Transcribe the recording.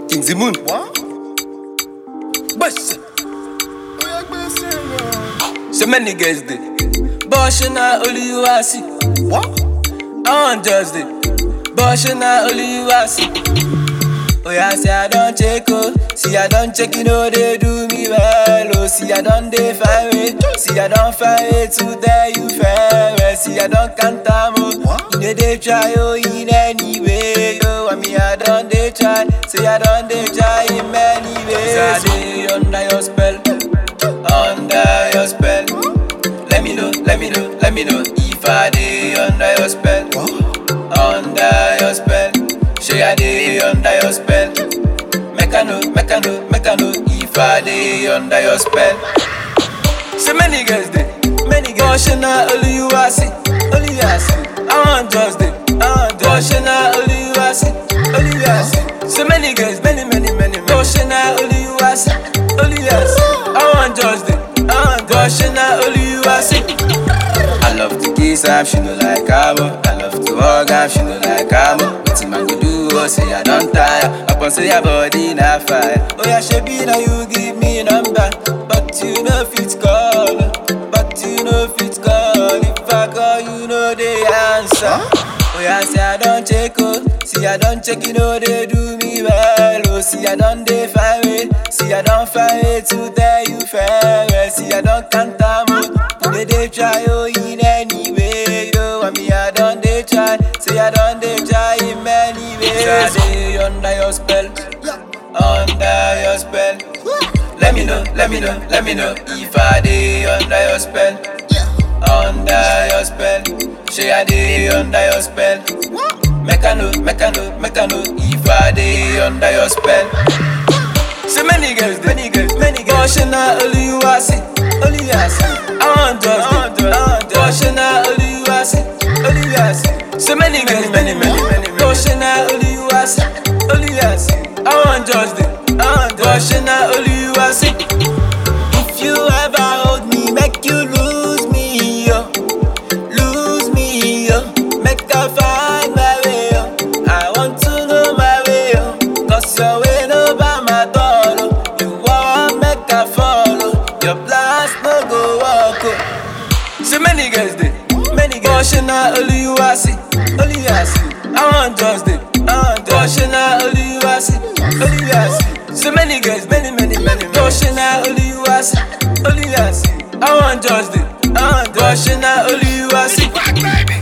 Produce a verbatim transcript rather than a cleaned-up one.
King Zimun. What? Bust. So many girls did. Boshina only you I see. What? I want just it. Boshina only you I see. Oh yeah, see I don't check oh. See I don't check, you know they do me well. Oh, see I don't dey fire it. See I don't fire it to there you fair. See I don't can't time oh. You know they try oh in any way. Oh, I mean I don't they try. See I don't they try in many ways. I dey under your spell, under your spell. Let me know, let me know, let me know if I dey under your spell, under your spell. Say I dey under your spell. Make I know, make I know, make I know if I dey under your spell. So many girls dey, many girls. Boshina only you I see, only you I see. I want just dey, I want just. Boshina only you I see, only you I see. So many girls, many, many, many. Boshina only you I see, only you I see. I want just dey, I want just. Boshina only you I see. I love to kiss her, she no like cabo. I love to hug her, she no like cabo. Wetin man go do? Oh, say I don't tire. Upon say your body na fire. Oh yeah, shebi now you give me number, but you no fit call, but you no fit call. If I call, you know the answer. Oh yeah, say I don't check oh. See I don't check, you know they do me well. Oh, see I don't dey fire it. See I don't fire it to there you fair. See I don't can't time oh. They dey try oh in any way. Oh, I mean I don't dey try. See I don't dey try in many ways. I dey under your spell, under your spell. Let me know, let me know, let me know if I dey under your spell, under your spell. Say I dey under your spell. Make I know, make I know, make I know if I dey under your spell. So many girls, many girls, many girls. Boshina only you I see, only you I see. I want just, I want just. Boshina only you I see, only you I see. So many girls, many, many, many. Boshina only you I see, only you I see. I want just, I want just. Boshina only you I see. If you ever hold me, make you lose me, yo, lose me, yo. Make I find my way, yo. I want to know my way, yo. Cause your way no by my door, oh. You want make I follow. Your blast no go walk, oh. So many girls dey, many girls. Boshina only you I see, only you I see. I want just dey, I want just. Boshina only you I see, only you I see. So many girls, many, many, many. Boshina only you I see, only you I see. I want just dey, I want just. Boshina only you I see.